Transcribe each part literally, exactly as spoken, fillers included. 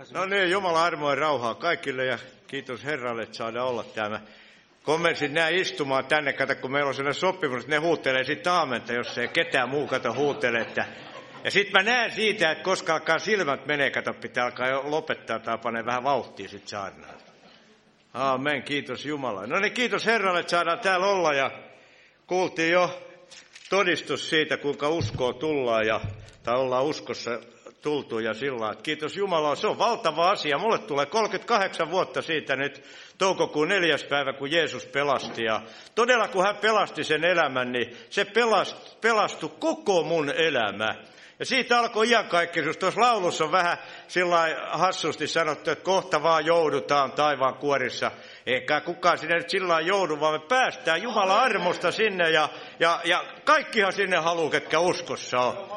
No niin, Jumala armoa ja rauhaa kaikille ja kiitos Herralle, että saadaan olla täällä. Kommensit nää istumaan tänne, kato, kun meillä on sellainen sopimus, että ne huutelee sitten aamenta, jos ei ketään muu kato huutele. Että... Ja sitten mä näen siitä, että koska alkaa silmät menee, kato, pitää alkaa jo lopettaa tai panee vähän vauhtia sitten saarnaan. Aamen, kiitos Jumala. No niin, kiitos Herralle, että saadaan täällä olla ja kuultiin jo todistus siitä, kuinka uskoa tullaan ja, tai ollaan uskossa tultu ja sillä, että kiitos Jumala, se on valtava asia. Mulle tulee kolmekymmentäkahdeksan vuotta siitä nyt toukokuun neljäs päivä, kun Jeesus pelasti. Ja todella, kun hän pelasti sen elämän, niin se pelast, pelastui koko mun elämä. Ja siitä alkoi iankaikkisuus. Tuossa laulussa on vähän sillä hassusti sanottu, että kohta vaan joudutaan taivaan kuorissa. Eikä kukaan sinne nyt sillä joudu, vaan me päästään Jumalan armosta sinne ja, ja, ja kaikkihan sinne haluaa, ketkä uskossa on.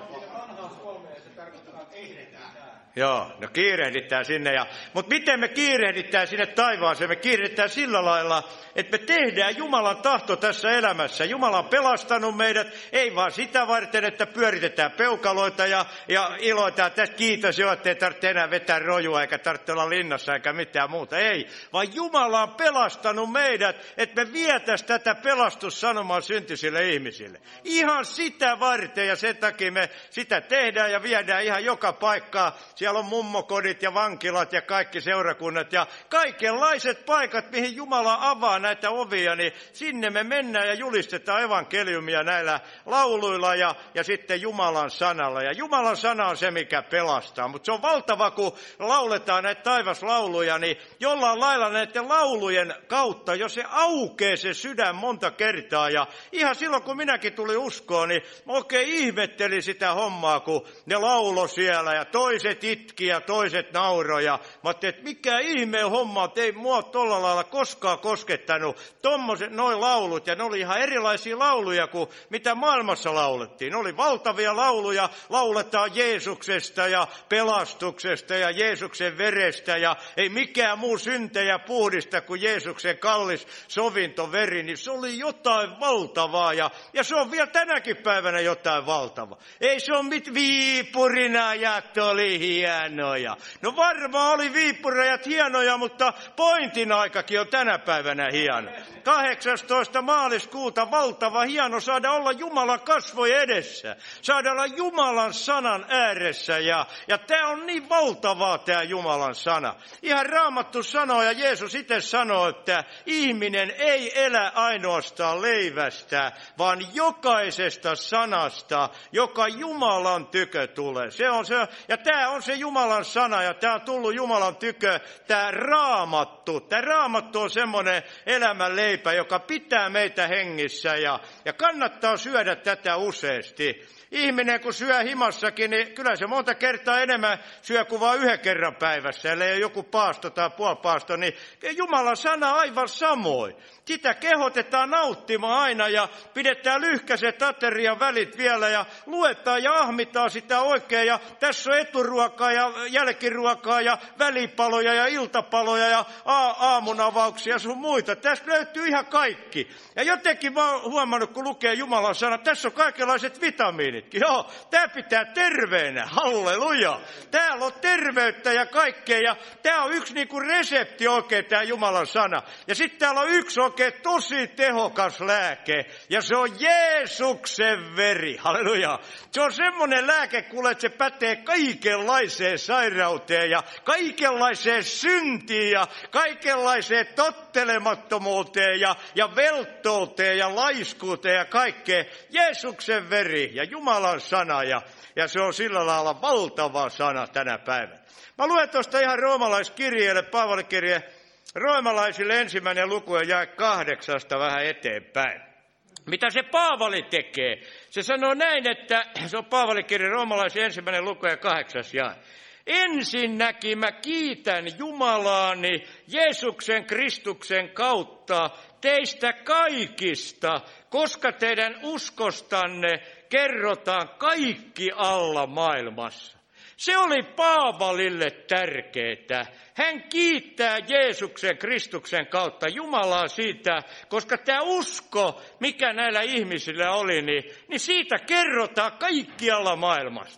Joo, no kiirehditään sinne. Ja, mutta miten me kiirehditään sinne taivaaseen? Me kiirehditään sillä lailla, että me tehdään Jumalan tahto tässä elämässä. Jumala on pelastanut meidät, ei vaan sitä varten, että pyöritetään peukaloita ja, ja iloitaan tästä. Kiitos jo, ettei tarvitse enää vetää rojua eikä tarvitse olla linnassa eikä mitään muuta. Ei, vaan Jumala on pelastanut meidät, että me vietäisiin tätä pelastussanomaa syntisille ihmisille. Ihan sitä varten ja sen takia me sitä tehdään ja viedään ihan joka paikkaa. Siellä on mummokodit ja vankilat ja kaikki seurakunnat ja kaikenlaiset paikat, mihin Jumala avaa näitä ovia, niin sinne me mennään ja julistetaan evankeliumia näillä lauluilla ja, ja sitten Jumalan sanalla. Ja Jumalan sana on se, mikä pelastaa. Mutta se on valtava, kun lauletaan näitä taivaslauluja, niin jollain lailla näiden laulujen kautta, jos se aukeaa se sydän monta kertaa. Ja ihan silloin, kun minäkin tulin uskoon, niin mä oikein ihmettelin sitä hommaa, kun ne laulo siellä ja toiset itki ja toiset nauroja. Mä ajattelin, että mikä ihmeen homma, että ei mua tolla lailla koskaan koskettanut tommoset noin laulut. Ja ne oli ihan erilaisia lauluja kuin mitä maailmassa laulettiin. Ne oli valtavia lauluja, lauletaan Jeesuksesta ja pelastuksesta ja Jeesuksen verestä. Ja ei mikään muu syntejä puhdista kuin Jeesuksen kallis sovintoveri. Niin se oli jotain valtavaa ja, ja se on vielä tänäkin päivänä jotain valtavaa. Ei se ole mit Viipurina ja oli hienoja. No varmaan oli viippurajat hienoja, mutta pointin aikakin on tänä päivänä hieno. kahdeksastoista maaliskuuta valtava hieno saada olla Jumalan kasvojen edessä. Saada olla Jumalan sanan ääressä ja, ja tämä on niin valtavaa tämä Jumalan sana. Ihan Raamattu sanoo ja Jeesus itse sanoo, että ihminen ei elä ainoastaan leivästä, vaan jokaisesta sanasta, joka Jumalan tykö tulee. Se on se, ja tämä on se Jumalan sana ja tämä on tullut Jumalan tykö, tämä Raamattu. Tämä Raamattu on semmoinen elämänleipä, joka pitää meitä hengissä ja, ja kannattaa syödä tätä useasti. Ihminen kun syö himassakin, niin kyllä se monta kertaa enemmän syö kuin vain yhden kerran päivässä. Ellei ole joku paasto tai puolipaasto, niin Jumalan sana aivan samoin. Sitä kehotetaan nauttimaan aina ja pidetään lyhkäiset aterian välit vielä ja luetaan ja ahmitaan sitä oikein. Ja tässä on eturuokaa ja jälkiruokaa ja välipaloja ja iltapaloja ja aamunavauksia ja sun muita. Tästä löytyy ihan kaikki. Ja jotenkin mä oon huomannut, kun lukee Jumalan sana, tässä on kaikenlaiset vitamiinitkin. Joo, tää pitää terveenä. Halleluja. Täällä on terveyttä ja kaikkea ja tää on yksi niinku resepti oikein tää Jumalan sana. Ja sitten täällä on yksi oikein tosi tehokas lääke ja se on Jeesuksen veri. Halleluja. Se on semmoinen lääke, kuule, että se pätee kaikenlaiseen sairauteen ja kaikenlaiseen syntiin ja kaikenlaiseen tottelemattomuuteen ja, ja velttouteen ja laiskuuteen ja kaikkeen. Jeesuksen veri ja Jumalan sana ja, ja se on sillä lailla valtava sana tänä päivänä. Mä luen tuosta ihan roomalaiskirjeelle, Paavalikirje roomalaisille ensimmäinen luku ja jae kahdeksasta vähän eteenpäin. Mitä se Paavali tekee? Se sanoo näin, että se on Paavalikirje roomalaisen ensimmäinen luku ja kahdeksas jae. Ensinnäkin mä kiitän Jumalaani Jeesuksen Kristuksen kautta teistä kaikista, koska teidän uskostanne kerrotaan kaikki alla maailmassa. Se oli Paavalille tärkeää. Hän kiittää Jeesuksen Kristuksen kautta Jumalaa siitä, koska tämä usko, mikä näillä ihmisillä oli, niin, niin siitä kerrotaan kaikkialla maailmasta.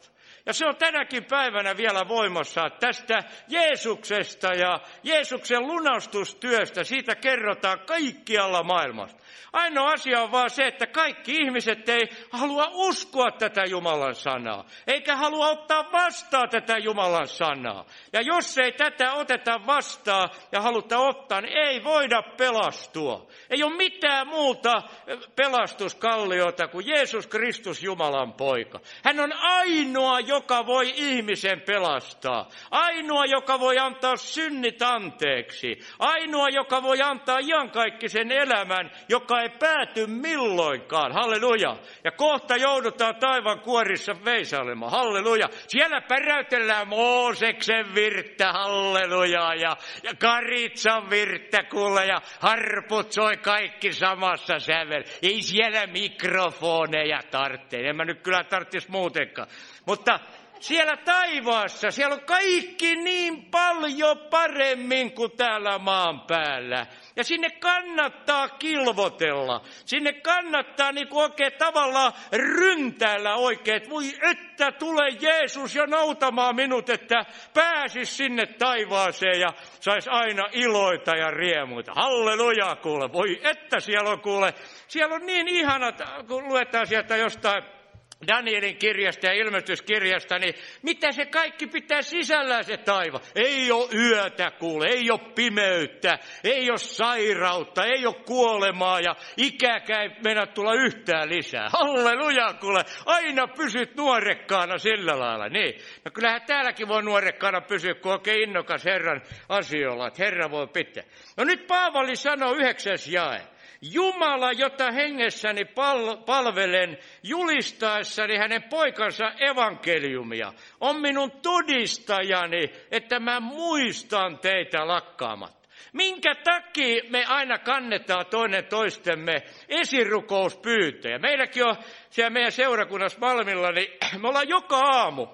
Ja se on tänäkin päivänä vielä voimassa. Tästä Jeesuksesta ja Jeesuksen lunastustyöstä, siitä kerrotaan kaikkialla maailmassa. Ainoa asia on vaan se, että kaikki ihmiset ei halua uskoa tätä Jumalan sanaa, eikä halua ottaa vastaan tätä Jumalan sanaa. Ja jos ei tätä oteta vastaan ja haluta ottaa, niin ei voida pelastua. Ei ole mitään muuta pelastuskalliota kuin Jeesus Kristus, Jumalan poika. Hän on ainoa, joka voi ihmisen pelastaa. Ainoa, joka voi antaa synnit anteeksi. Ainoa, joka voi antaa iankaikkisen elämän, joka ei pääty milloinkaan. Halleluja. Ja kohta joudutaan taivaan kuorissa veisailemaan. Halleluja. Siellä päräytellään Mooseksen virttä. Halleluja. Ja, ja Karitsan virttä kuule. Ja harput soi kaikki samassa sävel. Ei siellä mikrofoneja tarvitse. En mä nyt kyllä tarvitsisi muutenkaan. Mutta siellä taivaassa, siellä on kaikki niin paljon paremmin kuin täällä maan päällä. Ja sinne kannattaa kilvotella. Sinne kannattaa niin kuin oikein tavallaan ryntäillä oikein. Että voi että tulee Jeesus ja nautamaan minut, että pääsis sinne taivaaseen ja sais aina iloita ja riemuita. Halleluja kuule. Voi että siellä on kuule. Siellä on niin ihanat, kun luetaan sieltä jostain Danielin kirjasta ja ilmestyskirjasta, niin mitä se kaikki pitää sisällään se taiva? Ei ole yötä kuule, ei ole pimeyttä, ei ole sairautta, ei ole kuolemaa ja ikäkään ei mennä tulla yhtään lisää. Halleluja kuule, aina pysyt nuorekkaana sillä lailla. Niin. No kyllähän täälläkin voi nuorekkaana pysyä, kun oikein innokas Herran asioilla, että Herra voi pitää. No nyt Paavali sanoo yhdeksäs jae. Jumala, jota hengessäni pal- palvelen, julistaessani hänen poikansa evankeliumia, on minun todistajani, että mä muistan teitä lakkaamatta. Minkä takia me aina kannetaan toinen toistemme esirukouspyyntöjä? Meilläkin on siellä meidän seurakunnassa Malmilla, niin me ollaan joka aamu.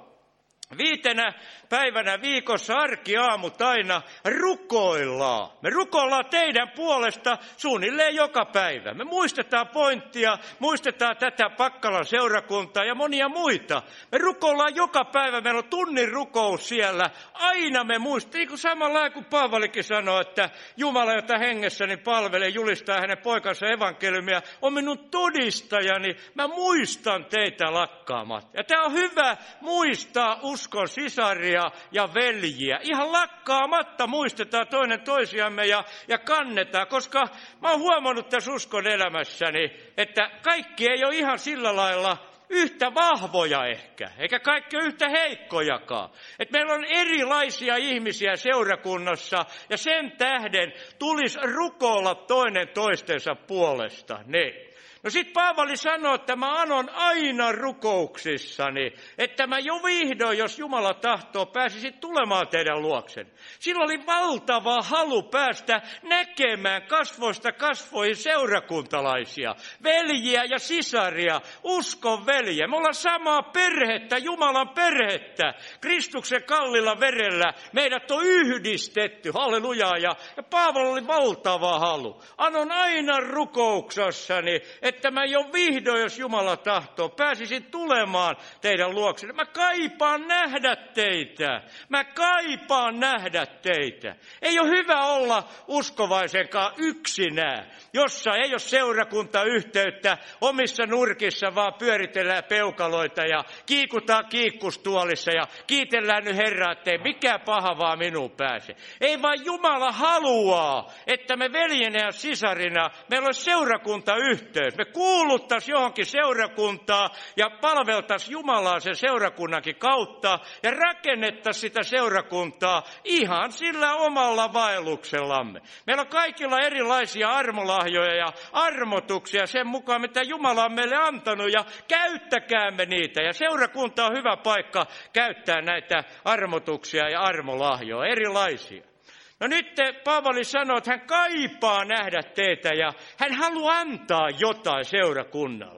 Viitenä päivänä viikossa arkiaamut aina rukoillaan. Me rukoillaan teidän puolesta suunnilleen joka päivä. Me muistetaan Pointtia, muistetaan tätä Pakkalan seurakuntaa ja monia muita. Me rukoillaan joka päivä, meillä on tunnin rukous siellä. Aina me muistamme, niin kuin samalla kuin Paavalikin sanoi, että Jumala, jota hengessäni palvelee, julistaa hänen poikansa evankeliumia, on minun todistajani. Mä muistan teitä lakkaamatta. Ja tämä on hyvä muistaa uskon sisaria ja veljiä. Ihan lakkaamatta muistetaan toinen toisiamme ja, ja kannetaan, koska mä oon huomannut tässä uskon elämässäni, että kaikki ei ole ihan sillä lailla yhtä vahvoja ehkä, eikä kaikki ole yhtä heikkojakaan. Et meillä on erilaisia ihmisiä seurakunnassa ja sen tähden tulisi rukoilla toinen toistensa puolesta. Niin. No sit Paavali sanoo, että mä anon aina rukouksissani, että mä jo vihdoin, jos Jumala tahtoo, pääsisin tulemaan teidän luoksen. Sillä oli valtava halu päästä näkemään kasvoista kasvoihin seurakuntalaisia, veljiä ja sisaria, uskon veljiä. Me ollaan samaa perhettä, Jumalan perhettä. Kristuksen kallilla verellä meidät on yhdistetty, hallelujaa. Ja, ja Paavali oli valtava halu. Anon aina rukouksessani, että mä jo vihdoin, jos Jumala tahtoo, pääsisin tulemaan teidän luoksenne. Mä kaipaan nähdä teitä. Mä kaipaan nähdä teitä. Ei ole hyvä olla uskovaisenkaan yksinään, jossa ei ole seurakuntayhteyttä, omissa nurkissa vaan pyöritellään peukaloita ja kiikutaan kiikkustuolissa ja kiitellään nyt Herraa, ettei mikään paha vaan minuun pääse. Ei vaan Jumala haluaa, että me veljenä ja sisarina, meillä on seurakuntayhteys. Me kuuluttaisiin johonkin seurakuntaa ja palveltaisiin Jumalaa sen seurakunnankin kautta ja rakennettaisiin sitä seurakuntaa ihan sillä omalla vaelluksellamme. Meillä on kaikilla erilaisia armolahjoja ja armotuksia sen mukaan, mitä Jumala on meille antanut ja käyttäkäämme niitä. Ja seurakunta on hyvä paikka käyttää näitä armotuksia ja armolahjoja, erilaisia. No nyt Paavali sanoo, että hän kaipaa nähdä teitä ja hän haluaa antaa jotain seurakunnalle.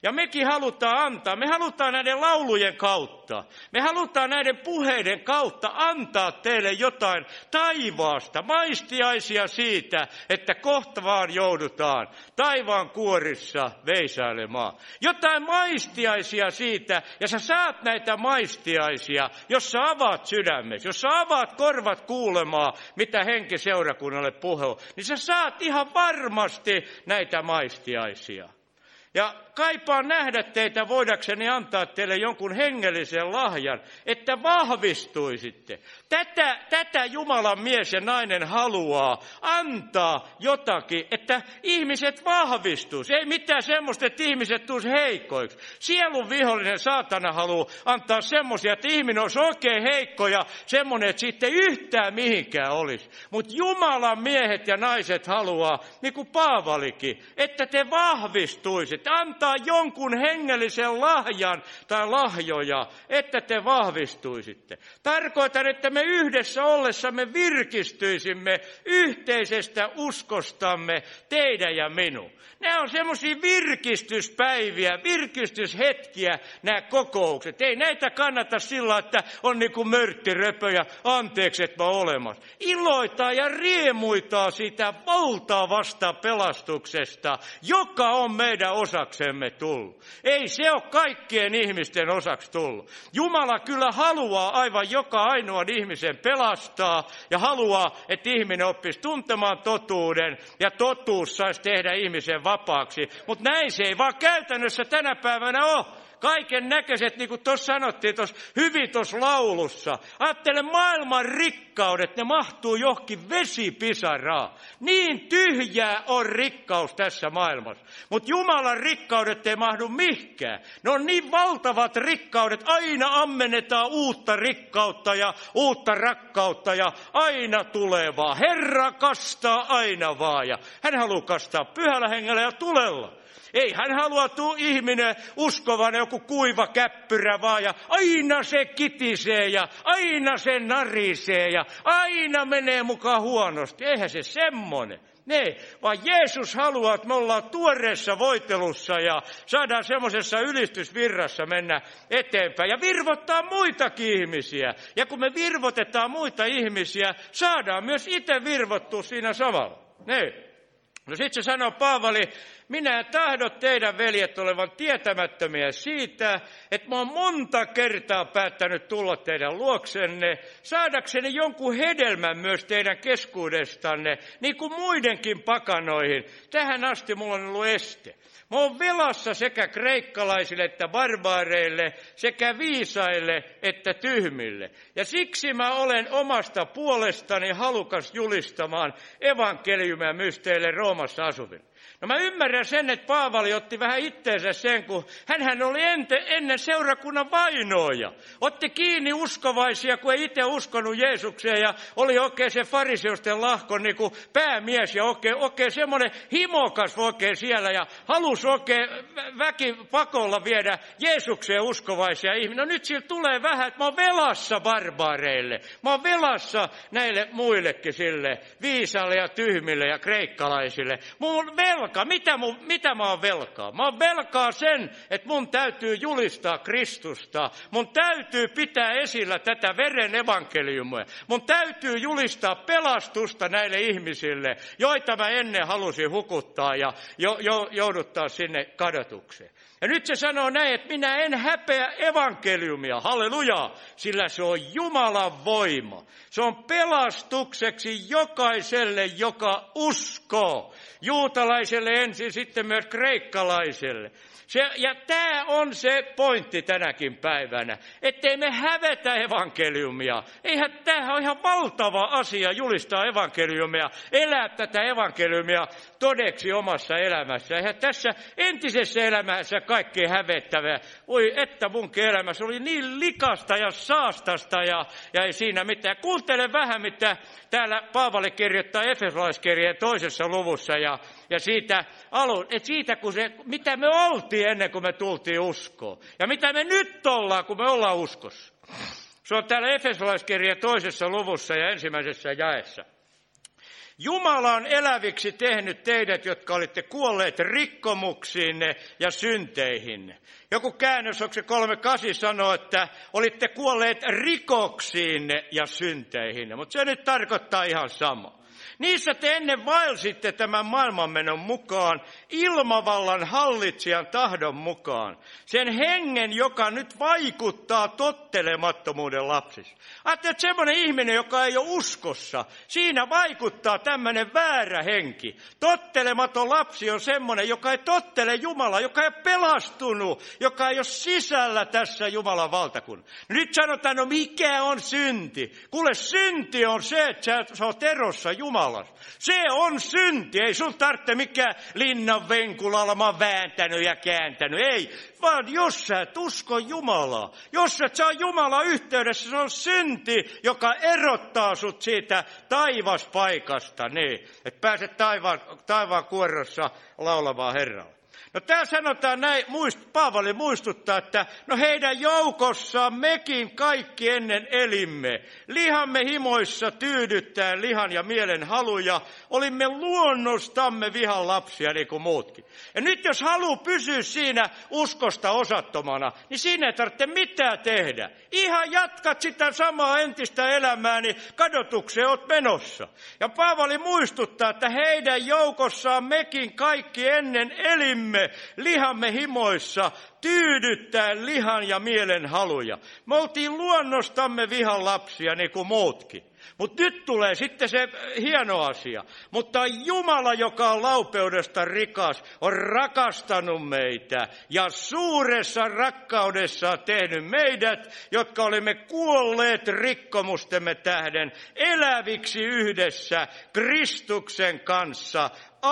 Ja mekin halutaan antaa. Me halutaan näiden laulujen kautta. Me halutaan näiden puheiden kautta antaa teille jotain taivaasta. Maistiaisia siitä, että kohta vaan joudutaan taivaan kuorissa veisailemaan. Jotain maistiaisia siitä, ja sä saat näitä maistiaisia, jos sä avaat sydämesi, jos sä avaat korvat kuulemaan, mitä henki seurakunnalle puhuu, niin sä saat ihan varmasti näitä maistiaisia. Ja kaipaan nähdä teitä voidakseni antaa teille jonkun hengellisen lahjan, että vahvistuisitte. Tätä, tätä Jumalan mies ja nainen haluaa antaa jotakin, että ihmiset vahvistuisi. Ei mitään semmoista, että ihmiset tulisi heikkoiksi. Sielun vihollinen saatana haluaa antaa semmoisia, että ihminen olisi oikein heikko ja semmoinen, että siitä ei yhtään mihinkään olisi. Mutta Jumalan miehet ja naiset haluaa, niin kuin Paavalikin, että te vahvistuisitte. Antaa jonkun hengellisen lahjan tai lahjoja, että te vahvistuisitte. Tarkoitan, että me yhdessä ollessamme virkistyisimme yhteisestä uskostamme teidän ja minun. Nämä on semmoisia virkistyspäiviä, virkistyshetkiä nämä kokoukset. Ei näitä kannata sillä, että on niin kuin mörttiröpöjä, anteeksi, että mä olemassa. Iloitaa ja riemuitaa sitä valtavasta pelastuksesta, joka on meidän osaksemme tullut. Ei se ole kaikkien ihmisten osaksi tullut. Jumala kyllä haluaa aivan joka ainoan ihmisen pelastaa ja haluaa, että ihminen oppisi tuntemaan totuuden ja totuus saisi tehdä ihmisen vapaaksi. Mutta näin se ei vaan käytännössä tänä päivänä ole. Kaiken näköiset, niin kuin tuossa sanottiin, tuossa hyvin tuossa laulussa. Ajattele maailman rikkaudet, ne mahtuu johonkin vesipisaraan. Niin tyhjää on rikkaus tässä maailmassa. Mutta Jumalan rikkaudet ei mahdu mihinkään. Ne on niin valtavat rikkaudet, aina ammennetaan uutta rikkautta ja uutta rakkautta ja aina tulee vaan. Herra kastaa aina vaan ja hän haluaa kastaa pyhällä hengellä ja tulella. Ei hän halua tuu ihminen uskovana joku kuiva käppyrä vaan ja aina se kitisee ja aina se narisee ja aina menee mukaan huonosti. Eihän se semmoinen. Ne, vaan Jeesus haluaa, että me ollaan tuoreessa voitelussa ja saadaan semmoisessa ylistysvirrassa mennä eteenpäin ja virvottaa muitakin ihmisiä. Ja kun me virvotetaan muita ihmisiä, saadaan myös itse virvottua siinä samalla. Ne. No sit se sanoo Paavali, minä en tahdo teidän veljet olevan tietämättömiä siitä, että mä oon monta kertaa päättänyt tulla teidän luoksenne, saadakseni jonkun hedelmän myös teidän keskuudestanne, niin kuin muidenkin pakanoihin. Tähän asti mulla on ollut este. Mä oon velassa sekä kreikkalaisille että barbaareille, sekä viisaille että tyhmille. Ja siksi mä olen omasta puolestani halukas julistamaan evankeliumia myös teille Roomassa asuville. No mä ymmärrän sen, että Paavali otti vähän itteensä sen, kun hänhän oli ente, ennen seurakunnan vainoja. Otti kiinni uskovaisia, kun ei itse uskonut Jeesukseen ja oli oikein se fariseusten lahkon niin kuin päämies ja oikein, oikein semmoinen himokas oikein siellä ja halusi oikein väkipakolla viedä Jeesukseen uskovaisia ihmisiä. No nyt sillä tulee vähän, että mä oon velassa barbaareille. Mä oon velassa näille muillekin sille viisaille ja tyhmille ja kreikkalaisille. Mun velka. Mitä, mun, mitä mä oon velkaa? Mä oon velkaa sen, että mun täytyy julistaa Kristusta. Mun täytyy pitää esillä tätä veren evankeliumia. Mun täytyy julistaa pelastusta näille ihmisille, joita mä ennen halusin hukuttaa ja jo, jo, jouduttaa sinne kadotukseen. Ja nyt se sanoo näin, että minä en häpeä evankeliumia, hallelujaa, sillä se on Jumalan voima. Se on pelastukseksi jokaiselle, joka uskoo. Juutalaiselle ensin, sitten myös kreikkalaiselle. Se, ja tämä on se pointti tänäkin päivänä, ettei me hävetä evankeliumia. Eihän tämä ole ihan valtava asia julistaa evankeliumia, elää tätä evankeliumia todeksi omassa elämässä. Eihän tässä entisessä elämässä kaikki hävettävää. Voi että munkin elämässä oli niin likasta ja saastasta ja, ja ei siinä mitään. Kuuntele vähän, mitä täällä Paavali kirjoittaa Efesolaiskirjeen toisessa luvussa ja, ja siitä, alun, että siitä kun se, mitä me oltiin ennen kuin me tultiin uskoon. Ja mitä me nyt ollaan, kun me ollaan uskossa. Se on täällä Efesolaiskirjeen toisessa luvussa ja ensimmäisessä jaessa. Jumala on eläviksi tehnyt teidät, jotka olitte kuolleet rikkomuksiinne ja synteihinne. Joku käännös, onko se kolme kahdeksan sanoo, että olitte kuolleet rikoksiinne ja synteihinne, mutta se nyt tarkoittaa ihan sama. Niissä te ennen vaelsitte tämän maailmanmenon mukaan, ilmavallan hallitsijan tahdon mukaan. Sen hengen, joka nyt vaikuttaa tottelemattomuuden lapsissa. Ajattelin, että semmoinen ihminen, joka ei ole uskossa, siinä vaikuttaa tämmöinen väärä henki. Tottelematon lapsi on semmoinen, joka ei tottele Jumalaa, joka ei ole pelastunut, joka ei ole sisällä tässä Jumalan valtakunnassa. Nyt sanotaan, no mikä on synti? Kuule, synti on se, että sä oot erossa Jumalasta. Se on synti. Ei sun tarvitse mikään linnan venkulalla mä oon vääntänyt ja kääntänyt. Ei, vaan jos sä et usko Jumalaa, jos et saa Jumalaa yhteydessä, se on synti, joka erottaa sut siitä taivaspaikasta. Niin, että pääset taivaan, taivaan kuorossa laulamaan Herralle. No täällä sanotaan näin, muist, Paavali muistuttaa, että no heidän joukossaan mekin kaikki ennen elimme. Lihamme himoissa tyydyttäen lihan ja mielen haluja, olimme luonnostamme vihan lapsia niin kuin muutkin. Ja nyt jos haluaa pysyä siinä uskosta osattomana, niin siinä ei tarvitse mitään tehdä. Ihan jatkat sitä samaa entistä elämää, niin kadotukseen oot menossa. Ja Paavali muistuttaa, että heidän joukossaan mekin kaikki ennen elimme. Lihamme himoissa tyydyttäen lihan ja mielen haluja. Me oltiin luonnostamme vihan lapsia niin kuin muutkin. Mutta nyt tulee sitten se hieno asia. Mutta Jumala, joka on laupeudesta rikas, on rakastanut meitä ja suuressa rakkaudessa tehnyt meidät, jotka olimme kuolleet rikkomustemme tähden, eläviksi yhdessä Kristuksen kanssa.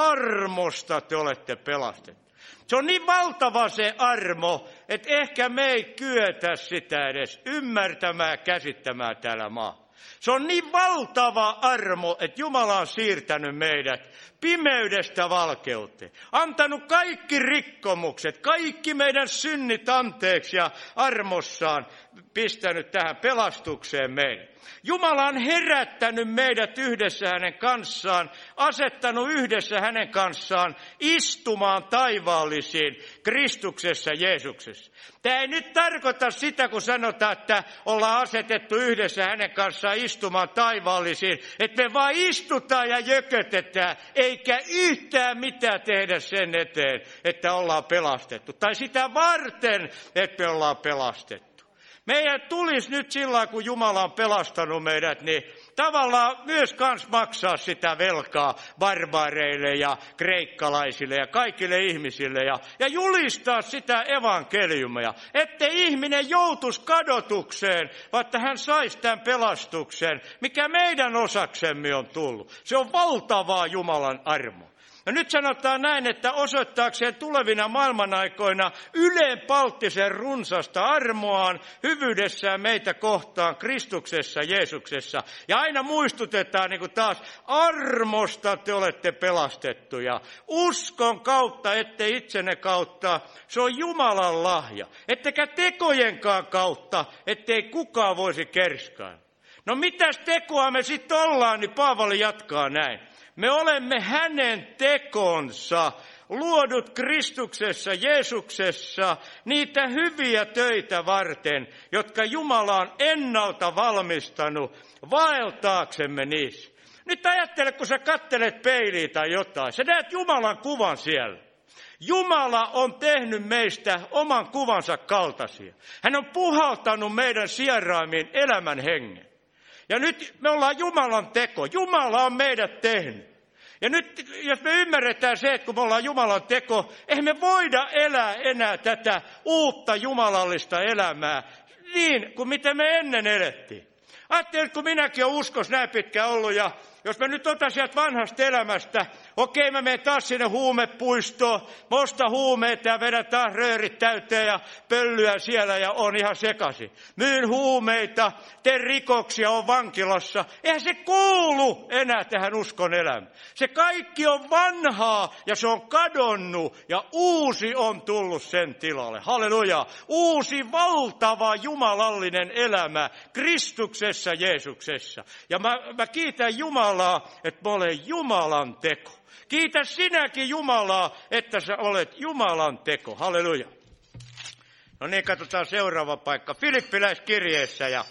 Armosta te olette pelastettu. Se on niin valtava se armo, että ehkä me ei kyetä sitä edes ymmärtämään ja käsittämään täällä maa. Se on niin valtava armo, että Jumala on siirtänyt meidät pimeydestä valkeuteen. Antanut kaikki rikkomukset, kaikki meidän synnit anteeksi ja armossaan pistänyt tähän pelastukseen meidät. Jumala on herättänyt meidät yhdessä hänen kanssaan, asettanut yhdessä hänen kanssaan istumaan taivaallisiin Kristuksessa Jeesuksessa. Tämä ei nyt tarkoita sitä, kun sanotaan, että ollaan asetettu yhdessä hänen kanssaan istumaan taivaallisiin, että me vaan istutaan ja jökötetään, eikä yhtään mitään tehdä sen eteen, että ollaan pelastettu. Tai sitä varten, että me ollaan pelastettu. Meidän tulisi nyt sillä kun Jumala on pelastanut meidät, niin tavallaan myös kans maksaa sitä velkaa barbaareille ja kreikkalaisille ja kaikille ihmisille ja, ja julistaa sitä evankeliumia, ettei ihminen joutuisi kadotukseen, vaan että hän saisi tämän pelastuksen, mikä meidän osaksemme on tullut. Se on valtavaa Jumalan armo. Ja nyt sanotaan näin, että osoittaakseen tulevina maailmanaikoina ylenpalttisen runsasta armoaan, hyvyydessään meitä kohtaan Kristuksessa Jeesuksessa. Ja aina muistutetaan niin kuin taas, armosta te olette pelastettuja. Uskon kautta, ettei itsenne kautta, se on Jumalan lahja. Ettekä tekojenkaan kautta, ettei kukaan voisi kerskaa. No mitäs tekoa me sitten ollaan, niin Paavali jatkaa näin. Me olemme hänen tekonsa, luodut Kristuksessa, Jeesuksessa, niitä hyviä töitä varten, jotka Jumala on ennalta valmistanut vaeltaaksemme niissä. Nyt ajattele, kun sä kattelet peiliä tai jotain, sä näet Jumalan kuvan siellä. Jumala on tehnyt meistä oman kuvansa kaltaisia. Hän on puhaltanut meidän sieraimiin elämän hengen. Ja nyt me ollaan Jumalan teko. Jumala on meidät tehnyt. Ja nyt jos me ymmärretään se, että kun me ollaan Jumalan teko, eihän me voida elää enää tätä uutta jumalallista elämää niin kuin mitä me ennen elettiin. Ajattelin, että kun minäkin olen uskossa näin pitkään ollut ja jos mä nyt otan sieltä vanhasta elämästä, okei mä menen taas sinne huumepuistoon, mä ostan huumeita ja vedän taas röörit täyteen ja pöllyä siellä ja on ihan sekaisin. Myyn huumeita, teen rikoksia, on vankilassa. Eihän se kuulu enää tähän uskon elämään. Se kaikki on vanhaa ja se on kadonnut ja uusi on tullut sen tilalle. Halleluja! Uusi valtava jumalallinen elämä Kristuksessa Jeesuksessa. Ja mä, mä kiitän Jumalaa Jumalaa, että mä olen Jumalan teko. Kiitä sinäkin Jumalaa, että sä olet Jumalan teko. Halleluja. No niin, katsotaan seuraava paikka. Filippiläiskirjeessä ja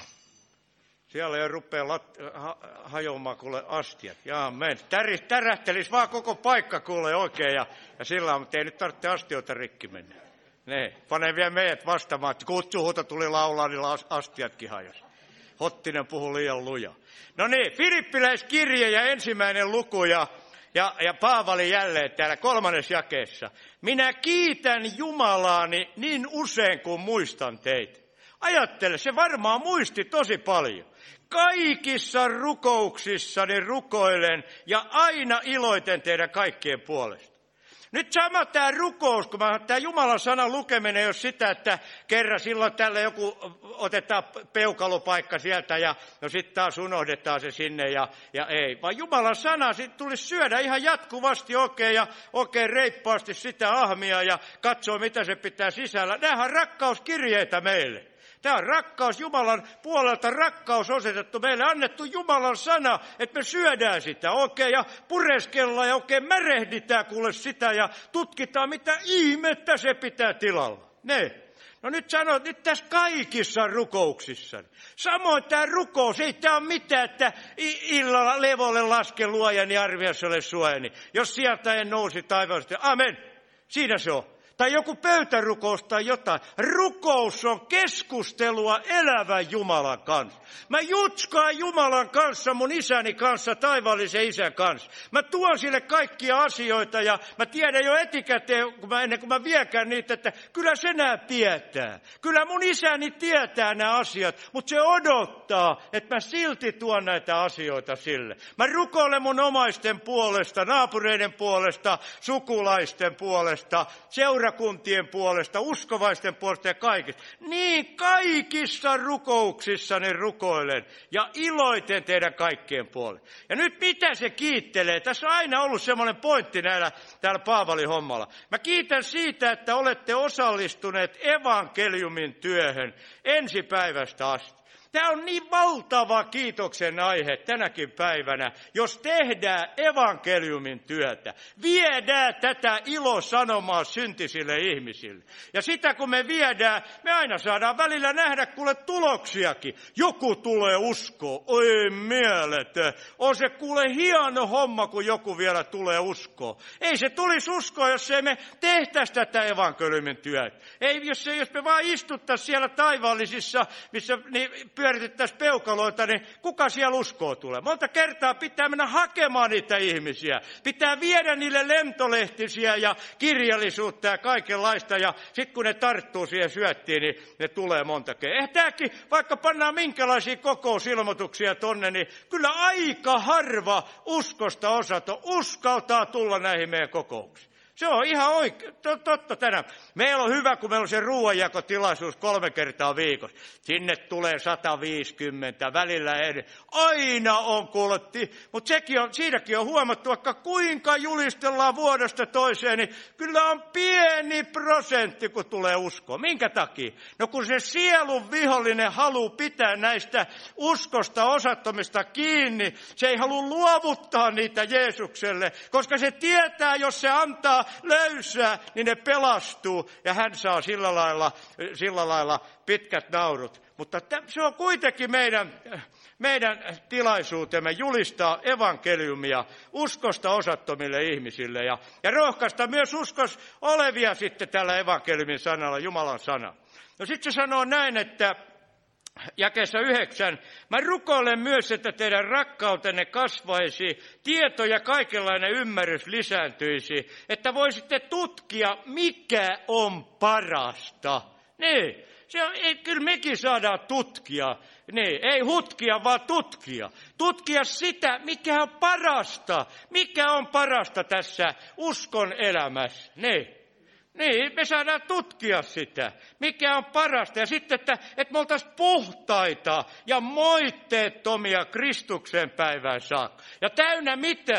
siellä jo rupeaa lat, ha, hajoamaan kuule astiat. Jaa, men. Täris, tärähtelisi vaan koko paikka kuule oikein ja, ja sillä on, mutta ei nyt tarvitse astioita rikki mennä. Ne, pane vielä meidät vastaamaan, että kutsuhuuto tuli laulaa, niin astiatkin hajosi. Hottinen puhui liian luja. No niin, Filippiläiskirje ja ensimmäinen luku ja, ja, ja Paavali jälleen täällä kolmannessa jakeessa. Minä kiitän Jumalaani niin usein kuin muistan teitä. Ajattele, se varmaan muisti tosi paljon. Kaikissa rukouksissani rukoilen ja aina iloiten teidän kaikkien puolesta. Nyt sama tämä rukous, kun mä, tämä Jumalan sanan lukeminen ei ole sitä, että kerran silloin tällä joku otetaan peukalopaikka sieltä ja no sitten taas unohdetaan se sinne ja, ja ei. Vaan Jumalan sana sitten tulisi syödä ihan jatkuvasti oikein ja oikein reippaasti sitä ahmia ja katsoa mitä se pitää sisällä. Nämähän on rakkauskirjeitä meille. Tämä on rakkaus Jumalan puolelta, rakkaus osoitettu meille, annettu Jumalan sana, että me syödään sitä oikein ja pureskellaan ja oikein märehditään kuule sitä ja tutkitaan, mitä ihmettä se pitää tilalla. Ne. No nyt sanot, nyt tässä kaikissa rukouksissa. Samoin tämä rukous, ei tämä ole mitään, että illalla levolle laske luojani arviassa ole suojani. Jos sieltä en nousi taivaasta, amen, siinä se on. Tai joku pöytärukous tai jotain. Rukous on keskustelua elävän Jumalan kanssa. Mä jutskaan Jumalan kanssa, mun isäni kanssa, taivaallisen isän kanssa. Mä tuon sille kaikkia asioita ja mä tiedän jo etukäteen, kun mä, ennen kuin mä viekään niitä, että kyllä se nää tietää. Kyllä mun isäni tietää nämä asiat, mutta se odottaa, että mä silti tuon näitä asioita sille. Mä rukoilen mun omaisten puolesta, naapureiden puolesta, sukulaisten puolesta, seura seurakuntien puolesta, uskovaisten puolesta ja kaikista. Niin kaikissa rukouksissani rukoilen ja iloiten teidän kaikkien puolesta. Ja nyt mitä se kiittelee? Tässä on aina ollut semmoinen pointti näillä, täällä Paavalin hommalla. Mä kiitän siitä, että olette osallistuneet evankeliumin työhön ensipäivästä asti. Tämä on niin valtava kiitoksen aihe tänäkin päivänä, jos tehdään evankeliumin työtä. Viedään tätä ilosanomaa syntisille ihmisille. Ja sitä kun me viedään, me aina saadaan välillä nähdä kuule tuloksiakin. Joku tulee uskoa, oi mieletön. On se kuule hieno homma, kun joku vielä tulee uskoa. Ei se tulisi uskoa, jos ei me tehtäisi tätä evankeliumin työtä. Ei, jos, jos me vaan istuttaisiin siellä taivaallisissa, missä niin, pyöritettäisiin peukaloita, niin kuka siellä uskoo tulee? Monta kertaa pitää mennä hakemaan niitä ihmisiä. Pitää viedä niille lentolehtisiä ja kirjallisuutta ja kaikenlaista. Ja sitten kun ne tarttuu siihen syöttiin, niin ne tulee monta kertaa. Eh tämäkin, vaikka pannaan minkälaisia kokousilmoituksia tonne, niin kyllä aika harva uskosta osato uskaltaa tulla näihin meidän kokouksiin. Se on ihan oikein, totta tänään. Meillä on hyvä, kun meillä on se ruoanjakotilaisuus kolme kertaa viikossa. Sinne tulee sata viisikymmentä, välillä eri. Aina on kuulotti, mutta sekin on, siinäkin on huomattu, vaikka kuinka julistellaan vuodesta toiseen, niin kyllä on pieni prosentti, kun tulee uskoa. Minkä takia? No kun se sielun vihollinen haluaa pitää näistä uskosta osattomista kiinni, se ei halua luovuttaa niitä Jeesukselle, koska se tietää, jos se antaa löysää, niin ne pelastuu ja hän saa sillä lailla, sillä lailla pitkät naurut. Mutta se on kuitenkin meidän, meidän tilaisuutemme julistaa evankeliumia uskosta osattomille ihmisille ja, ja rohkaista myös uskos olevia sitten tällä evankeliumin sanalla, Jumalan sana. No sitten se sanoo näin, että jakeessa yhdeksän, mä rukoilen myös, että teidän rakkautenne kasvaisi, tieto ja kaikenlainen ymmärrys lisääntyisi, että voisitte tutkia, mikä on parasta. Niin, se on, ei, kyllä mekin saadaan tutkia. Niin, ei hutkia, vaan tutkia. Tutkia sitä, mikä on parasta. Mikä on parasta tässä uskon elämässä. Niin. Niin, me saadaan tutkia sitä, mikä on parasta. Ja sitten, että, että me oltaisiin puhtaita ja moitteettomia Kristuksen päivään saakka. Ja täynnä mitä?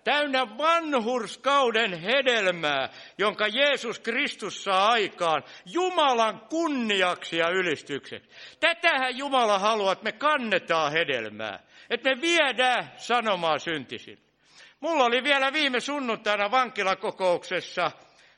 täynnä vanhurskauden hedelmää, jonka Jeesus Kristus saa aikaan Jumalan kunniaksi ja ylistykseksi. Tätähän Jumala haluaa, että me kannetaan hedelmää, että me viedään sanomaa syntisille. Mulla oli vielä viime sunnuntaina vankilakokouksessa,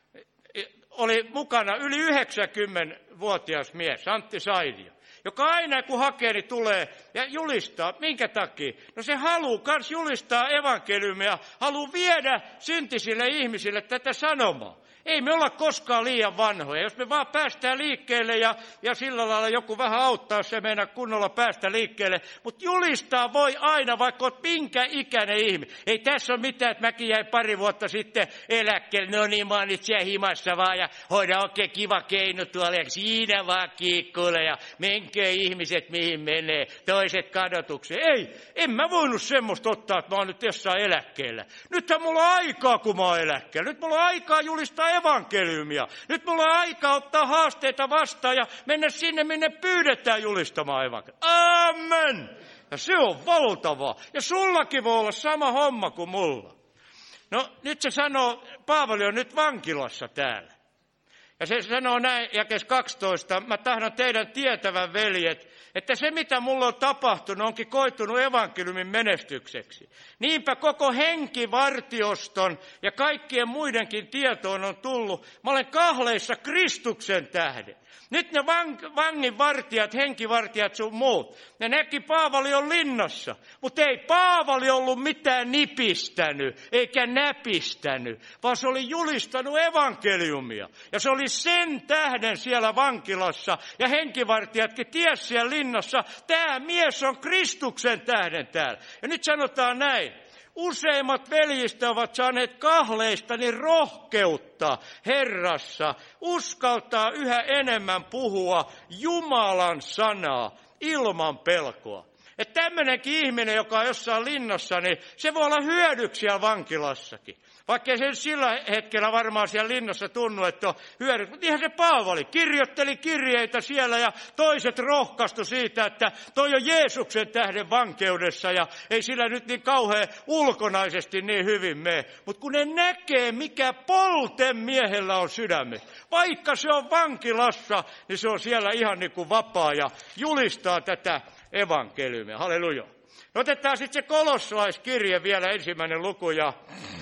oli mukana yli yhdeksänkymmentävuotias mies, Antti Sainio, joka aina kun hakeeni tulee ja julistaa, minkä takia? No se haluaa kans julistaa evankeliumia, haluaa viedä syntisille ihmisille tätä sanomaa. Ei me olla koskaan liian vanhoja. Jos me vaan päästään liikkeelle ja, ja sillä lailla joku vähän auttaa, jos se meinaa kunnolla päästä liikkeelle. Mutta julistaa voi aina, vaikka olet minkä ikäinen ihminen. Ei tässä ole mitään, että mäkin jäin pari vuotta sitten eläkkeelle. No niin, mä oon nyt siellä himassa vaan ja hoida oikein kiva keino tuolla. Ja siinä vaan kiikkuille ja menkö ihmiset mihin menee, toiset kadotukseen. Ei, en mä voinut semmoista ottaa, että mä oon nyt jossain eläkkeellä. Nythän mulla on aikaa, kun mä oon eläkkeellä. Nyt mulla on aikaa julistaa evankeliumia. Nyt mulla on aika ottaa haasteita vastaan ja mennä sinne, minne pyydetään julistamaan evankeliumia. Amen! Ja se on valtavaa. Ja sullakin voi olla sama homma kuin mulla. No nyt se sanoo, Paavali on nyt vankilassa täällä. Ja se sanoo näin, jakeessa kaksitoista, mä tahdon teidän tietävän, veljet, että se mitä mulla on tapahtunut onkin koitunut evankeliumin menestykseksi. Niinpä koko henkivartioston ja kaikkien muidenkin tietoon on tullut. Mä olen kahleissa Kristuksen tähden. Nyt ne vang- vanginvartijat, henkivartijat sun muut, ne näki Paavali on linnassa. Mutta ei Paavali ollut mitään nipistänyt eikä näpistänyt, vaan se oli julistanut evankeliumia. Ja se oli sen tähden siellä vankilassa ja henkivartijatkin tiesi siellä linnassa, tämä mies on Kristuksen tähden täällä. Ja nyt sanotaan näin. Useimmat veljistä ovat saaneet kahleistani rohkeutta Herrassa, uskaltaa yhä enemmän puhua Jumalan sanaa ilman pelkoa. Että tämmöinenkin ihminen, joka on jossain linnassa, niin se voi olla hyödyksi siellä vankilassakin. Vaikka ei se sillä hetkellä varmaan siellä linnassa tunnu, että on hyödyksi. Mutta ihan se Paavali kirjoitteli kirjeitä siellä ja toiset rohkaistu siitä, että toi on Jeesuksen tähden vankeudessa ja ei sillä nyt niin kauhean ulkonaisesti niin hyvin mene. Mutta kun ne näkee, mikä polten miehellä on sydämessä, vaikka se on vankilassa, niin se on siellä ihan niin kuin vapaa ja julistaa tätä evankeliumia. Halleluja. No otetaan sitten se kolossalaiskirje vielä ensimmäinen luku ja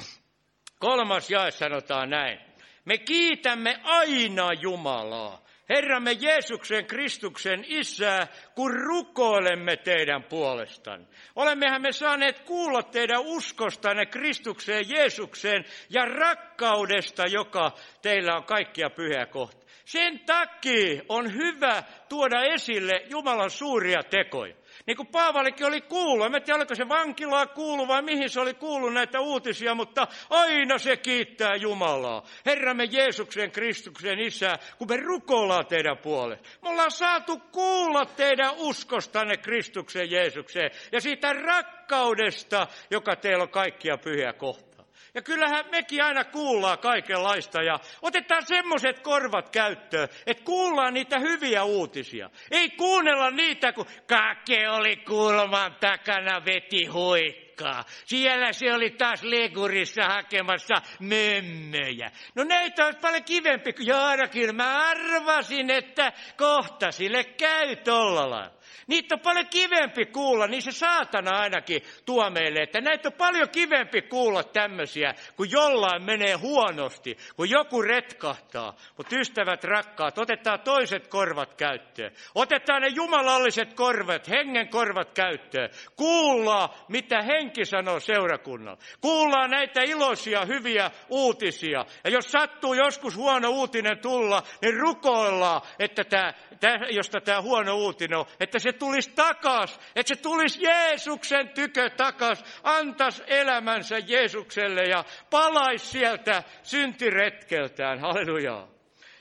kolmas jae sanotaan näin. Me kiitämme aina Jumalaa, Herramme Jeesuksen Kristuksen Isää, kun rukoilemme teidän puolestanne. Olemmehan me saaneet kuulla teidän uskostanne Kristukseen Jeesukseen ja rakkaudesta, joka teillä on kaikkia pyhiä kohta. Sen takia on hyvä tuoda esille Jumalan suuria tekoja. Niin kuin Paavalikin oli kuullut, en tiedä oliko se vankilaa kuullut vai mihin se oli kuullut näitä uutisia, mutta aina se kiittää Jumalaa. Herramme Jeesuksen Kristuksen Isää, kun me rukoillaan teidän puolelle. Me ollaan saatu kuulla teidän uskostanne Kristuksen Jeesukseen ja siitä rakkaudesta, joka teillä on kaikkia pyhiä kohtaa. Ja kyllähän mekin aina kuullaan kaikenlaista ja otetaan semmoiset korvat käyttöön, että kuullaan niitä hyviä uutisia. Ei kuunnella niitä, kun kake oli kulman takana veti huikkaa. Siellä se oli taas legurissa hakemassa mömmöjä. No näitä olisi paljon kivempi, kun Jaara, kyllä mä arvasin, että kohta sille käy tolla lailla. Niitä on paljon kivempi kuulla, niin se saatana ainakin tuo meille, että näitä on paljon kivempi kuulla tämmöisiä, kun jollain menee huonosti, kun joku retkahtaa. Mutta ystävät rakkaat, otetaan toiset korvat käyttöön. Otetaan ne jumalalliset korvat, hengen korvat käyttöön. Kuullaan, mitä henki sanoo seurakunnalle. Kuullaan näitä iloisia, hyviä uutisia. Ja jos sattuu joskus huono uutinen tulla, niin rukoillaan, että tämä, josta tämä huono uutinen on, että se tulisi takas, että se tulisi Jeesuksen tykö takas, antaisi elämänsä Jeesukselle ja palaisi sieltä syntiretkeltään. Hallelujaa.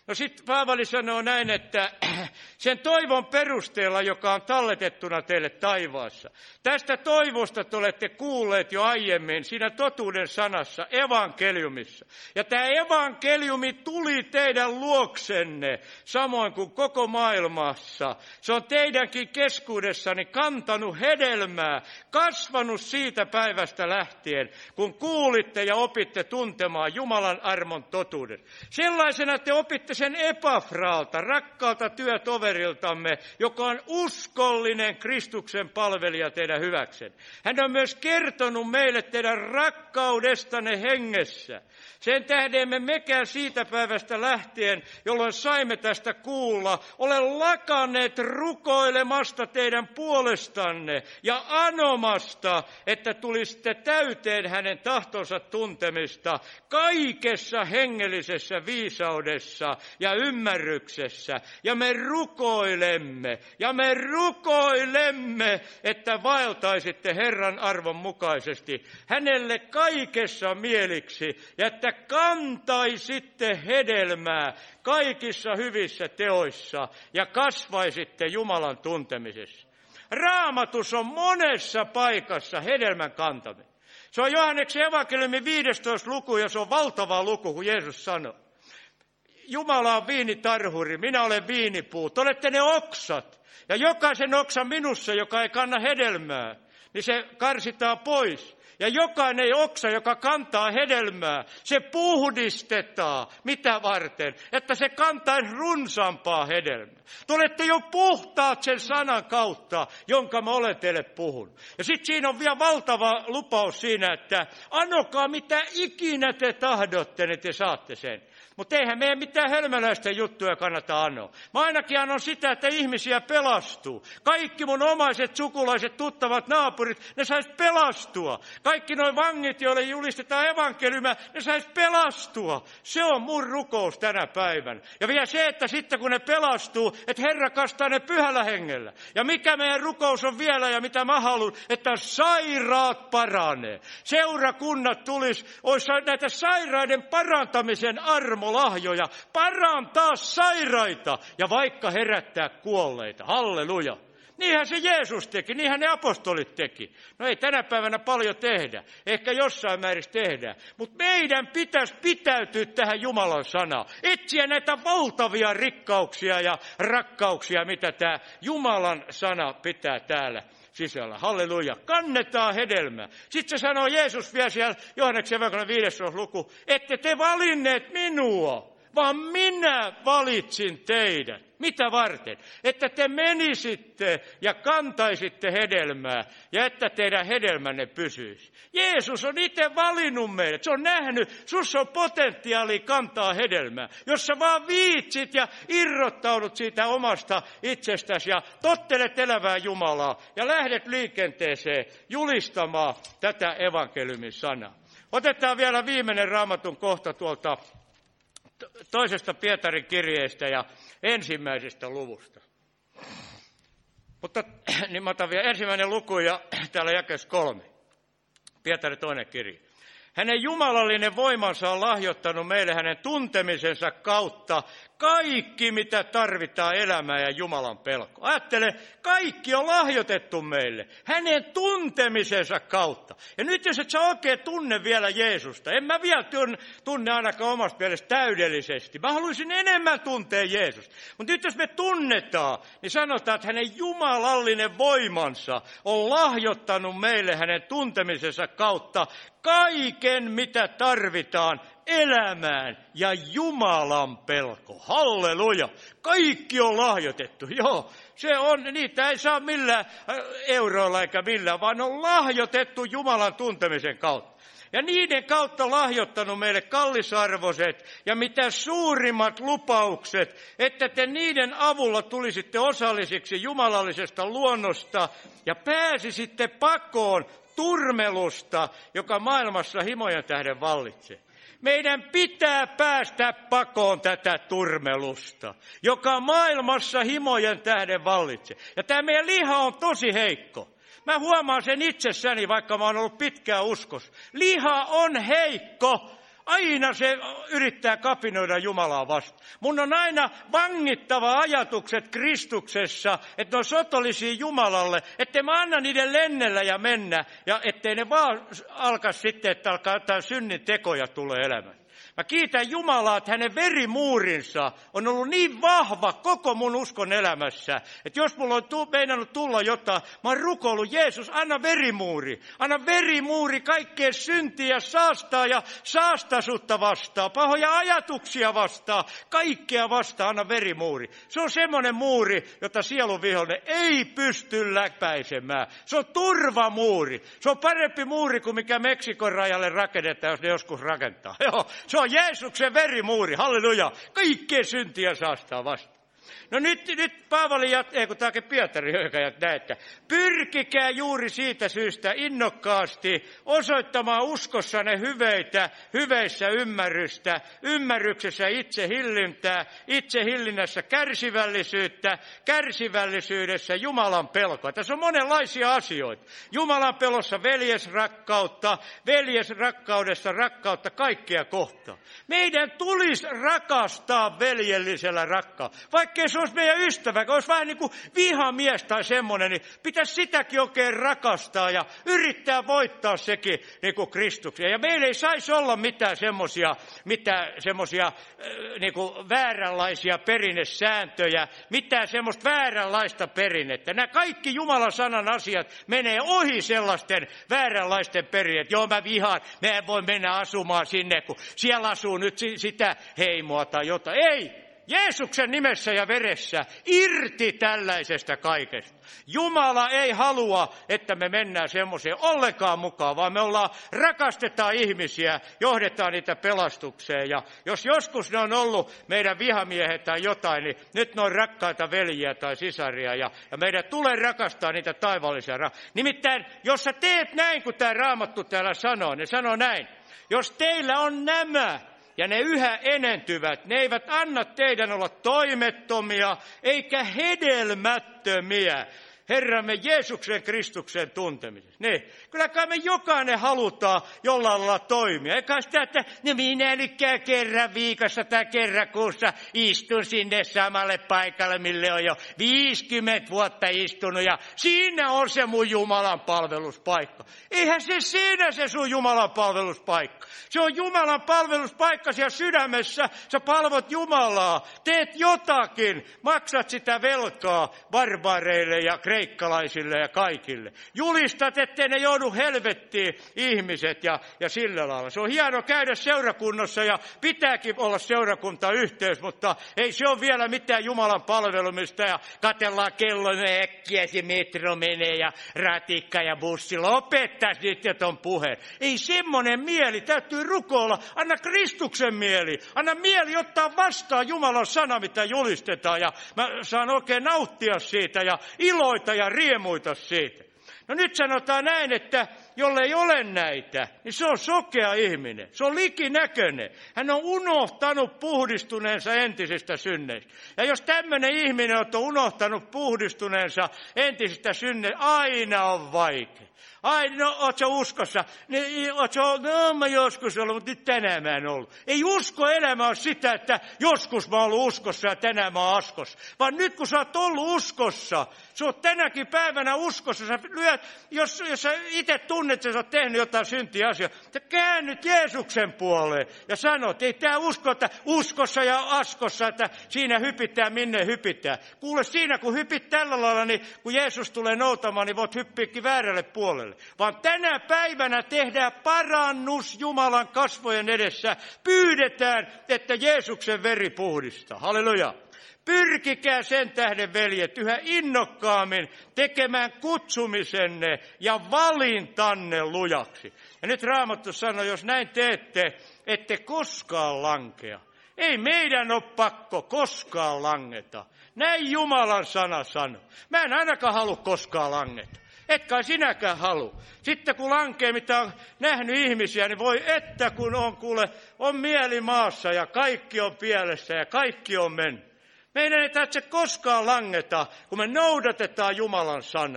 No sitten Paavali sanoo näin, että sen toivon perusteella, joka on talletettuna teille taivaassa. Tästä toivosta te olette kuulleet jo aiemmin siinä totuuden sanassa, evankeliumissa. Ja tämä evankeliumi tuli teidän luoksenne, samoin kuin koko maailmassa. Se on teidänkin keskuudessani kantanut hedelmää, kasvanut siitä päivästä lähtien, kun kuulitte ja opitte tuntemaan Jumalan armon totuuden. Sellaisena te opitte sen Epafralta, rakkaalta työtoveriltamme, joka on uskollinen Kristuksen palvelija teidän hyväksen. Hän on myös kertonut meille teidän rakkaudestanne hengessä. Sen tähden me mekään siitä päivästä lähtien, jolloin saimme tästä kuulla, ole lakanneet rukoilemasta teidän puolestanne ja anomasta, että tulisitte täyteen hänen tahtonsa tuntemista kaikessa hengellisessä viisaudessa ja ymmärryksessä. Ja me rukoilemme, ja me rukoilemme, että vaeltaisitte Herran arvon mukaisesti hänelle kaikessa mieliksi, ja että kantaisitte hedelmää kaikissa hyvissä teoissa ja kasvaisitte Jumalan tuntemisessa. Raamatus on monessa paikassa hedelmän kantaminen. Se on Johanneksen evankeliumin viidestoista luku, ja se on valtava luku, kun Jeesus sanoi. Jumala on viinitarhuri, minä olen viinipuu, te olette ne oksat. Ja jokaisen oksan minussa, joka ei kanna hedelmää, niin se karsitaan pois. Ja jokainen oksa, joka kantaa hedelmää, se puhdistetaan. Mitä varten? Että se kantaisi runsaampaa hedelmää. Te olette jo puhtaat sen sanan kautta, jonka mä olen teille puhunut. Ja sitten siinä on vielä valtava lupaus siinä, että anokaa mitä ikinä te tahdotte, niin te saatte sen. Mutta eihän meidän mitään hölmöläisten juttuja kannata anoa. Mä ainakin anon sitä, että ihmisiä pelastuu. Kaikki mun omaiset, sukulaiset, tuttavat, naapurit, ne sais pelastua. Kaikki nuo vangit, joille julistetaan evankeliumia, ne sais pelastua. Se on mun rukous tänä päivänä. Ja vielä se, että sitten kun ne pelastuu, että Herra kastaa ne pyhällä hengellä. Ja mikä meidän rukous on vielä ja mitä mä haluan, että sairaat paranee. Seurakunnat tulisi, olisi näitä sairaiden parantamisen armo. Lahjoja, parantaa sairaita ja vaikka herättää kuolleita. Halleluja. Niinhän se Jeesus teki, niinhän ne apostolit teki. No ei tänä päivänä paljon tehdä, ehkä jossain määrin tehdään. Mutta meidän pitäisi pitäytyä tähän Jumalan sanaan. Etsiä näitä valtavia rikkauksia ja rakkauksia, mitä tämä Jumalan sana pitää täällä sisällä. Halleluja. Kannetaan hedelmää. Sitten se sanoo Jeesus vielä siellä Johanneksen evankeliumin viidestoista luku, ette te valinneet minua, vaan minä valitsin teidät. Mitä varten? Että te menisitte ja kantaisitte hedelmää ja että teidän hedelmänne pysyisi. Jeesus on itse valinnut meidät. Se on nähnyt, sussa on potentiaali kantaa hedelmää. Jos sä vaan viitsit ja irrottaudut siitä omasta itsestäsi ja tottelet elävää Jumalaa ja lähdet liikenteeseen julistamaan tätä evankeliumin sanaa. Otetaan vielä viimeinen Raamatun kohta tuolta toisesta Pietarin kirjeestä ja ensimmäisestä luvusta. Mutta niin mä otan vielä ensimmäinen luku ja täällä jakeessa kolme. Pietari toinen kirje. Hänen jumalallinen voimansa on lahjoittanut meille hänen tuntemisensa kautta kaikki, mitä tarvitaan elämään ja Jumalan pelko. Ajattele, kaikki on lahjoitettu meille hänen tuntemisensa kautta. Ja nyt jos et sä oikein tunne vielä Jeesusta, en mä vielä tunne ainakaan omasta mielestä täydellisesti. Mä haluaisin enemmän tuntea Jeesusta. Mutta nyt jos me tunnetaan, niin sanotaan, että hänen jumalallinen voimansa on lahjoittanut meille hänen tuntemisensa kautta kaiken, mitä tarvitaan elämään ja Jumalan pelko. Halleluja. Kaikki on lahjoitettu. Joo, se on, niitä ei saa millään euroilla eikä millään, vaan on lahjoitettu Jumalan tuntemisen kautta. Ja niiden kautta lahjoittanut meille kallisarvoiset ja mitä suurimmat lupaukset, että te niiden avulla tulisitte osallisiksi jumalallisesta luonnosta ja pääsisitte pakoon turmelusta, joka maailmassa himojen tähden vallitsee. Meidän pitää päästä pakoon tätä turmelusta, joka maailmassa himojen tähden vallitsee. Ja tämä meidän liha on tosi heikko. Mä huomaan sen itsessäni, vaikka mä oon ollut pitkään uskossa. Liha on heikko. aina se yrittää kapinoida Jumalaa vastaan. Mun on aina vangittava ajatukset Kristuksessa, että ne on sotollisia Jumalalle, ettei mä anna niiden lennellä ja mennä, ja ettei ne vaan alkaa sitten, että alkaa jotain synnin tekoja tulee elämään. Mä kiitän Jumalaa, että hänen verimuurinsa on ollut niin vahva koko mun uskon elämässä, että jos mulla on tu- meinannut tulla jotain, mä oon rukoillut, Jeesus, anna verimuuri. Anna verimuuri kaikkea syntiä, saastaa ja saastasuutta vastaan, pahoja ajatuksia vastaan, kaikkea vastaan, anna verimuuri. Se on semmoinen muuri, jota sielun vihollinen ei pysty läpäisemään. Se on turvamuuri. Se on parempi muuri kuin mikä Meksikon rajalle rakennetaan, jos ne joskus rakentaa. Joo, se on Jeesuksen verimuuri, halleluja, kaikkea syntiä saastaa vastaan. No nyt, nyt Paavali jättää, kun tämäkin Pietari näe, että pyrkikää juuri siitä syystä innokkaasti osoittamaan uskossanne hyveitä, hyveissä ymmärrystä, ymmärryksessä itsehillintää, itsehillinnässä kärsivällisyyttä, kärsivällisyydessä Jumalan pelkoa. Tässä on monenlaisia asioita. Jumalan pelossa veljesrakkautta, veljesrakkaudessa rakkautta kaikkia kohtaan. Meidän tulisi rakastaa veljellisellä rakkaudella. Vaikkei se olisi meidän ystävä, kun olisi vähän niin kuin vihamies tai semmoinen, niin pitäisi sitäkin oikein rakastaa ja yrittää voittaa sekin niin kuin Kristuksen. Ja meillä ei saisi olla mitään semmoisia mitään semmoisia äh, niin kuin vääränlaisia perinnesääntöjä, mitään semmoista vääränlaista perinnettä. Nämä kaikki Jumalan sanan asiat menee ohi sellaisten vääränlaisten perinneet. Joo, mä vihaan, mä en voi mennä asumaan sinne, kun siellä asuu nyt sitä heimoa tai jotain. Ei! Jeesuksen nimessä ja veressä irti tällaisesta kaikesta. Jumala ei halua, että me mennään semmoiseen ollenkaan mukaan, vaan me ollaan, rakastetaan ihmisiä, johdetaan niitä pelastukseen. Ja jos joskus ne on ollut meidän vihamiehet tai jotain, niin nyt ne on rakkaita veljiä tai sisaria. Ja, ja meidän tulee rakastaa niitä taivaallisia. Nimittäin, jos sä teet näin, kun tämä Raamattu täällä sanoo, ne sanoo näin. Jos teillä on nämä, ja ne yhä enentyvät, ne eivät anna teidän olla toimettomia, eikä hedelmättömiä Herramme Jeesuksen Kristuksen tuntemisessa. Niin, kyllä kai me jokainen halutaan jollain lailla toimia. Eikä sitä, että no minä nyt käyn kerran viikossa tai kerran kuussa istun sinne samalle paikalle, mille on jo viisikymmentä vuotta istunut. Ja siinä on se mun Jumalan palveluspaikka. Eihän se siinä se sun Jumalan palveluspaikka. Se on Jumalan palveluspaikka siellä sydämessä. Sä palvot Jumalaa, teet jotakin, maksat sitä velkaa barbaareille ja kreikkalaisille ja kaikille. Julistat, ettei ne joudu helvettiin ihmiset ja, ja sillä lailla. Se on hieno käydä seurakunnassa ja pitääkin olla seurakuntayhteys, mutta ei se ole vielä mitään Jumalan palvelumista ja katellaan kellon äkkiä, se metro menee ja ratikka ja bussi. Lopettaisi nyt jo ton puheen. Ei semmoinen mieli, täytyy rukoilla. Anna Kristuksen mieli. Anna mieli ottaa vastaan Jumalan sana, mitä julistetaan. Ja mä saan oikein nauttia siitä ja iloita ja riemuita siitä. No nyt sanotaan näin, että jollei ole näitä, niin se on sokea ihminen. Se on likinäköinen. Hän on unohtanut puhdistuneensa entisistä synneistä. Ja jos tämmöinen ihminen on unohtanut puhdistuneensa entisistä synneistä, aina on vaikea. Ai, no, oot sä uskossa? Niin, oot sä, no, mä joskus ollut, mutta nyt tänään mä en ollut. Ei usko elämä ole sitä, että joskus mä oon ollut uskossa ja tänään mä oon askossa. Vaan nyt kun sä oot ollut uskossa, sä oot tänäkin päivänä uskossa, sä lyöt, jos, jos sä itse tunnet, että sä oot tehnyt jotain syntiä asiaa, sä käännyt Jeesuksen puoleen ja sanot, ei tää usko, että uskossa ja askossa, että siinä hypitään minne hypitään. Kuule, siinä kun hypit tällä lailla, niin kun Jeesus tulee noutamaan, niin voit hyppiäkin väärälle puolelle. Vaan tänä päivänä tehdään parannus Jumalan kasvojen edessä. Pyydetään, että Jeesuksen veri puhdistaa. Halleluja. Pyrkikää sen tähden, veljet, yhä innokkaammin tekemään kutsumisenne ja valintanne lujaksi. Ja nyt Raamattu sanoo, jos näin teette, ette koskaan lankea. Ei meidän ole pakko koskaan langeta. Näin Jumalan sana sanoo. Mä en ainakaan halua koskaan langeta. Et kai sinäkään halua. Sitten kun lankee, mitä on nähnyt ihmisiä, niin voi että kun on, kuule, on mieli maassa ja kaikki on pielessä ja kaikki on mennyt. Meidän ei tarvitse koskaan langeta, kun me noudatetaan Jumalan sanaa.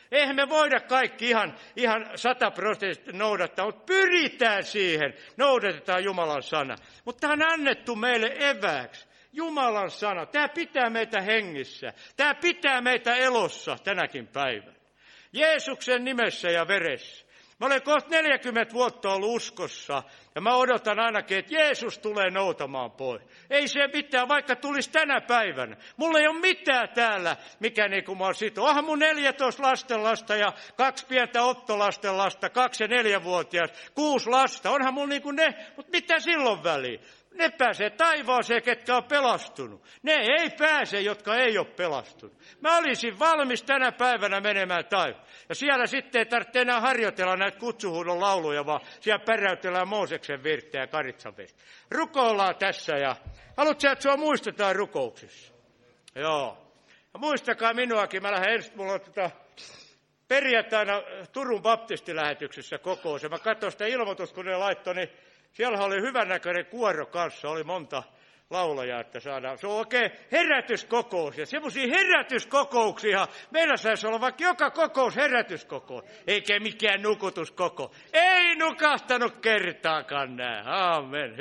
Eihän me voida kaikki ihan, ihan sataprosenttisesti noudattaa, mutta pyritään siihen. Noudatetaan Jumalan sana. Mutta tämä on annettu meille evääksi. Jumalan sana. Tämä pitää meitä hengissä. Tämä pitää meitä elossa tänäkin päivänä. Jeesuksen nimessä ja veressä. Mä olen kohta neljäkymmentä vuotta ollut uskossa ja mä odotan ainakin, että Jeesus tulee noutamaan pois. Ei se mitään, vaikka tulisi tänä päivänä. Mulla ei ole mitään täällä, mikä niin kuin mä oon sito. Onhan mun neljätoista lastenlasta ja kaksi pientä ottolastenlasta, kaksi ja neljävuotias, kuusi lasta. Onhan mulla niin kuin ne, mutta mitä silloin väliin? Ne pääsee taivaaseen, ketkä on pelastunut. Ne ei pääse, jotka ei ole pelastunut. Mä olisin valmis tänä päivänä menemään taivaan. Ja siellä sitten ei tarvitse enää harjoitella näitä kutsuhuudon lauluja, vaan siellä päräytellään Mooseksen virttä ja Karitsan virttä. Rukoillaan tässä ja haluatko sä, että sua muistetaan rukouksissa? Joo. Ja muistakaa minuakin, mä lähden ensin, mulla on tota perjantaina Turun baptistilähetyksessä kokous. Ja mä katsoin sitä ilmoitusta, kun ne laittoi, niin siellä oli hyvännäköinen kuoro kanssa, oli monta laulajaa, että saadaan. Se on oikein herätyskokous. Ja semmoisia herätyskokouksia, meillä saisi olla vaikka joka kokous herätyskokous, eikä mikään nukutuskokous. Ei nukahtanut kertaakaan nää. Aamen.